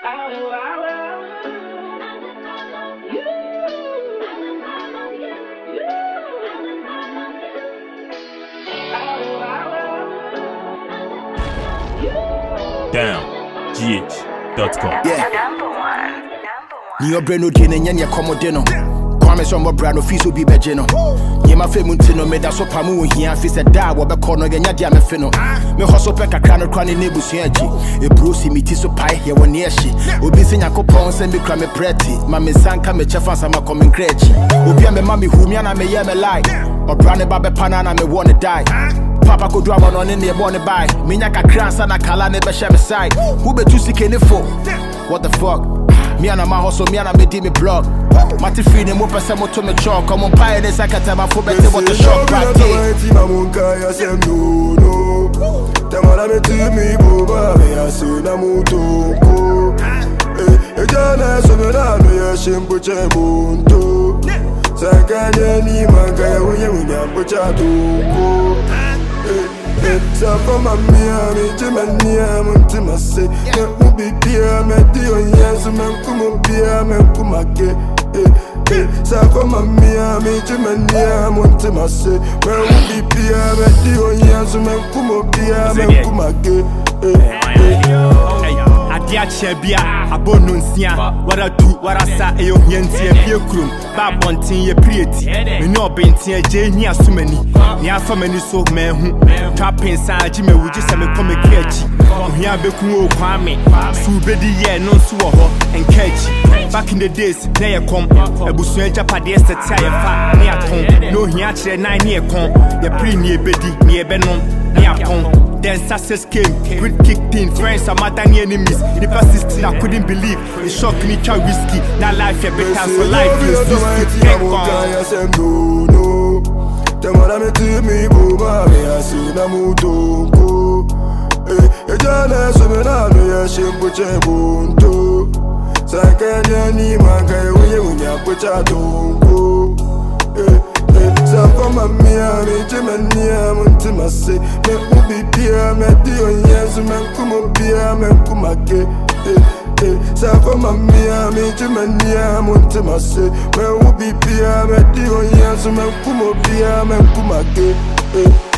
GH.com. Yeah. Ni obreno dine nyanya komodeno. Kwame sombo brano fiso bi bejeno. Nyema femuntino me da so pamu wo hia fi se da wo be kono genya dia me fe no. Me hoso pe kakra no kwa ne nebusu aji. E brosi miti so pai ye woni ehye. Obi se yakopon se me kra me preti. Ma me sanka me chefa sama come nkrechi. Obi a me ma me humia na me ye me like. Obrane ba be pana na me won die. Papa ko drama no ne ne born by. Me nya kakra ansa na kala ne be share me side. Who be tu sikene for? What the fuck? Me and my hustle, me and me di me blog. Mati free ne mo pese mo to me chalk. Come on pie ne sakata ma fo bete what the shock right there. Ti ma mon kaya sem no. Tamara me ti mi boba me aso na muto ko. E jana so me na no ya shimpo che monto. Sakanya ni mangaya unya pocha to ko. So from my Miami, Jimania, Montimase, Ubi Pia, Medio, yes, Mancumo Pia, Mancumake. So from my Miami, Jimania, Montimase, Ubi Pia, Medio, yes, Mancumo Pia, Mancumake. Adia chebia abonu nsia wara du wara sa eyo hiantie pie krum ba bontin ye prieti me no bentin aje hi asomani ni afa mani so mehu trapping sa agi me wuji se me come kiachi ohia beku o kwame su bedi ye no so wo ho enkachi back in the days na ye kom ebusu ajapade sete aye fa na aton no hia kire nan ne ye kon ye pri ni ebedi ni ebenom ni akon. Then success came, greed kicked in, friends are mad than enemies. In the past 16, I couldn't believe. It shocked me, try whiskey. Now life, yeah, better for life. No. Tamara me ti mi boba me aso na muto. E jana so me na no ya shimpo che bonto. Sakanya ni mangaya unya pocha to. So from my Miami, Jimania, Montimase, me ubi pia, me dio yes, man kumo pia, man kumake. So from my Miami, Jimania, Montimase, me ubi pia, me dio yes, man kumo pia, man kumake.